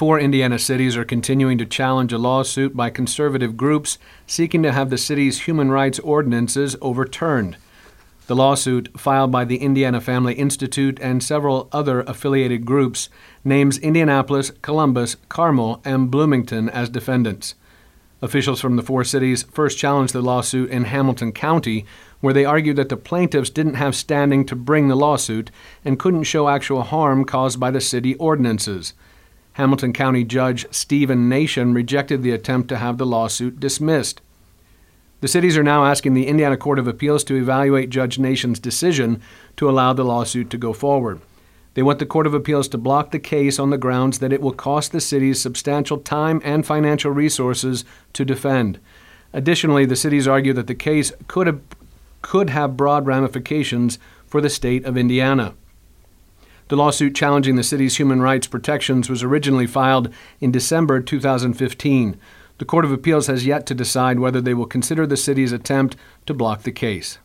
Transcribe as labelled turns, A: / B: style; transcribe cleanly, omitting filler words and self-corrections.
A: 4 Indiana cities are continuing to challenge a lawsuit by conservative groups seeking to have the city's human rights ordinances overturned. The lawsuit, filed by the Indiana Family Institute and several other affiliated groups, names Indianapolis, Columbus, Carmel, and Bloomington as defendants. Officials from the 4 cities first challenged the lawsuit in Hamilton County, where they argued that the plaintiffs didn't have standing to bring the lawsuit and couldn't show actual harm caused by the city ordinances. Hamilton County Judge Stephen Nation rejected the attempt to have the lawsuit dismissed. The cities are now asking the Indiana Court of Appeals to evaluate Judge Nation's decision to allow the lawsuit to go forward. They want the Court of Appeals to block the case on the grounds that it will cost the cities substantial time and financial resources to defend. Additionally, the cities argue that the case could have broad ramifications for the state of Indiana. The lawsuit challenging the city's human rights protections was originally filed in December 2015. The Court of Appeals has yet to decide whether they will consider the city's attempt to block the case.